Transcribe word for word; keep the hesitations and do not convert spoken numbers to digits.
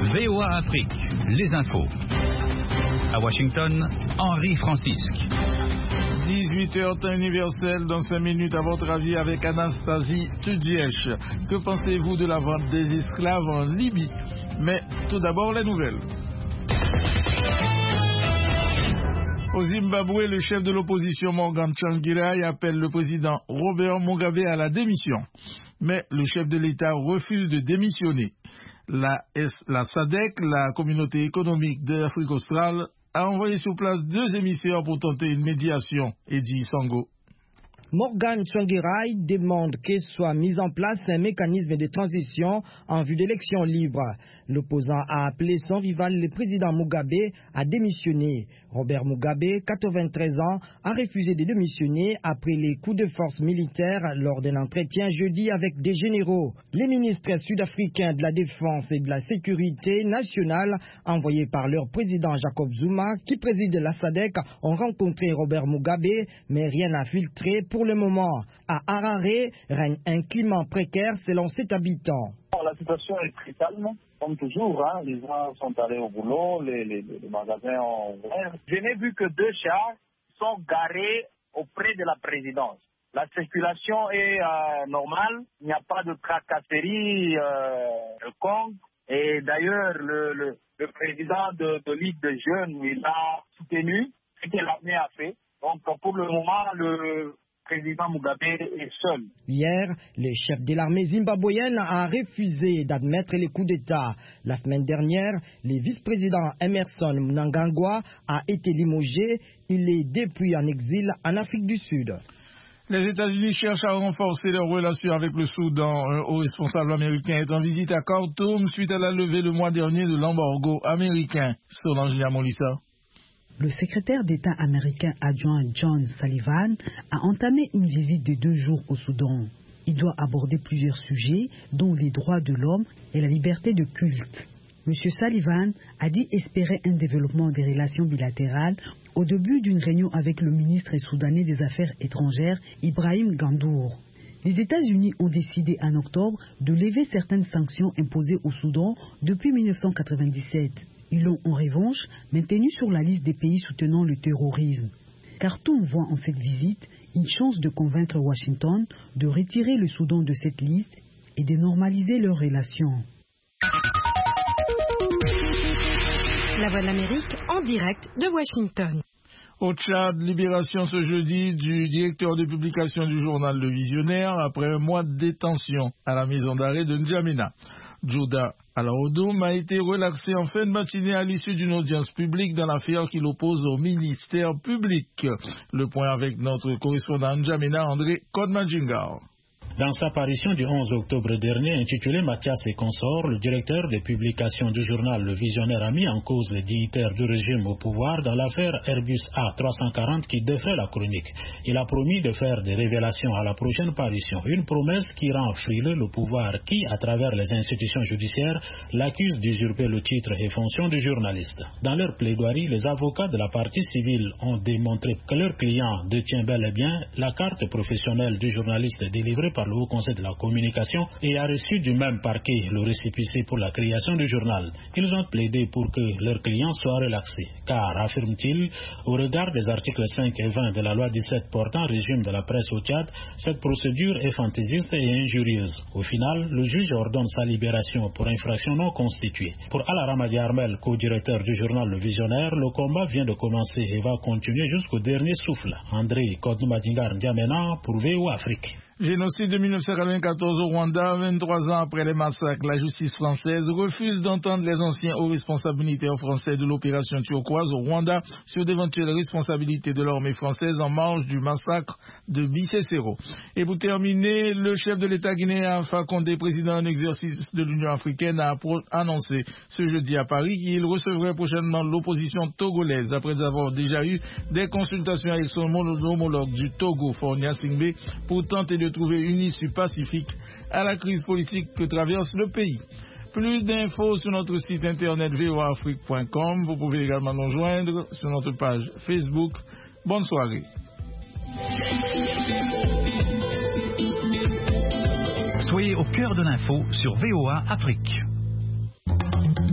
V O A Afrique, les infos. À Washington, Henri Francisque. dix-huit heures temps universel, dans cinq minutes à votre avis avec Anastasie Tudiesh. Que pensez-vous de la vente des esclaves en Libye? Mais tout d'abord les nouvelles. Au Zimbabwe, le chef de l'opposition Morgan Tsvangirai appelle le président Robert Mugabe à la démission. Mais le chef de l'État refuse de démissionner. La, la S A D C, la communauté économique de l'Afrique australe, a envoyé sur place deux émissaires pour tenter une médiation, Eddie Sango. Morgan Tsvangirai demande qu'il soit mis en place un mécanisme de transition en vue d'élections libres. L'opposant a appelé son rival, le président Mugabe, à démissionner. Robert Mugabe, quatre-vingt-treize ans, a refusé de démissionner après les coups de force militaires lors d'un entretien jeudi avec des généraux. Les ministres sud-africains de la Défense et de la Sécurité nationale, envoyés par leur président Jacob Zuma, qui préside la S A D C, ont rencontré Robert Mugabe, mais rien n'a filtré pour le moment. À Harare, règne un climat précaire selon cet habitant. La situation est très calme, comme toujours. Hein. Les gens sont allés au boulot, les, les, les magasins ont ouvert. Je n'ai vu que deux chars sont garés auprès de la présidence. La circulation est euh, normale, il n'y a pas de tracasserie euh, con. Et d'ailleurs, le, le, le président de, de Ligue de Jeunes, il a soutenu ce que l'armée a fait. Donc pour le moment, le président Mugabe est seul. Hier, le chef de l'armée zimbabwéenne a refusé d'admettre les coups d'État. La semaine dernière, le vice-président Emerson Mnangagwa a été limogé. Il est depuis en exil en Afrique du Sud. Les États-Unis cherchent à renforcer leurs relations avec le Soudan. Un haut responsable américain est en visite à Khartoum suite à la levée le mois dernier de l'embargo américain. Solange Niamolissa. Le secrétaire d'État américain adjoint John Sullivan a entamé une visite de deux jours au Soudan. Il doit aborder plusieurs sujets, dont les droits de l'homme et la liberté de culte. M. Sullivan a dit espérer un développement des relations bilatérales au début d'une réunion avec le ministre soudanais des Affaires étrangères, Ibrahim Gandour. Les États-Unis ont décidé en octobre de lever certaines sanctions imposées au Soudan depuis mille neuf cent quatre-vingt-dix-sept. Ils l'ont en revanche maintenu sur la liste des pays soutenant le terrorisme. Khartoum voit en cette visite une chance de convaincre Washington de retirer le Soudan de cette liste et de normaliser leurs relations. La Voix de l'Amérique en direct de Washington. Au Tchad, libération ce jeudi du directeur de publication du journal Le Visionnaire après un mois de détention à la maison d'arrêt de N'Djamena. Djouda Alaoudoum a été relaxé en fin de matinée à l'issue d'une audience publique dans l'affaire qui l'oppose au ministère public. Le point avec notre correspondant N'Djamena, André Kodmadjingar. Dans sa parution du onze octobre dernier, intitulée Mathias et consorts, le directeur des publications du journal Le Visionnaire a mis en cause les dignitaires du régime au pouvoir dans l'affaire Airbus A trois cent quarante qui défait la chronique. Il a promis de faire des révélations à la prochaine parution, une promesse qui rend frileux le pouvoir qui, à travers les institutions judiciaires, l'accuse d'usurper le titre et fonction du journaliste. Dans leur plaidoirie, les avocats de la partie civile ont démontré que leur client détient bel et bien la carte professionnelle du journaliste délivrée par le Haut Conseil de la Communication et a reçu du même parquet le récépissé pour la création du journal. Ils ont plaidé pour que leurs clients soient relaxés, car, affirme-t-il, au regard des articles cinq et vingt de la loi dix-sept portant régime de la presse au Tchad, cette procédure est fantaisiste et injurieuse. Au final, le juge ordonne sa libération pour infraction non constituée. Pour Alaramadi Armel, co-directeur du journal Le Visionnaire, le combat vient de commencer et va continuer jusqu'au dernier souffle. André Kodmadjingar N'Djamena pour V O A Afrique. Génocide de mille neuf cent quatre-vingt-quatorze au Rwanda, vingt-trois ans après les massacres, la justice française refuse d'entendre les anciens hauts responsables militaires français de l'opération turquoise au Rwanda sur d'éventuelles responsabilités de l'armée française en marge du massacre de Bicécéro. Et pour terminer, le chef de l'État guinéen Alpha Condé, président en exercice de l'Union africaine, a annoncé ce jeudi à Paris qu'il recevrait prochainement l'opposition togolaise après avoir déjà eu des consultations avec son homologue du Togo, Fornia Singbe, pour tenter de trouver une issue pacifique à la crise politique que traverse le pays. Plus d'infos sur notre site internet v o a afrique point com. Vous pouvez également nous joindre sur notre page Facebook. Bonne soirée. Soyez au cœur de l'info sur V O A Afrique.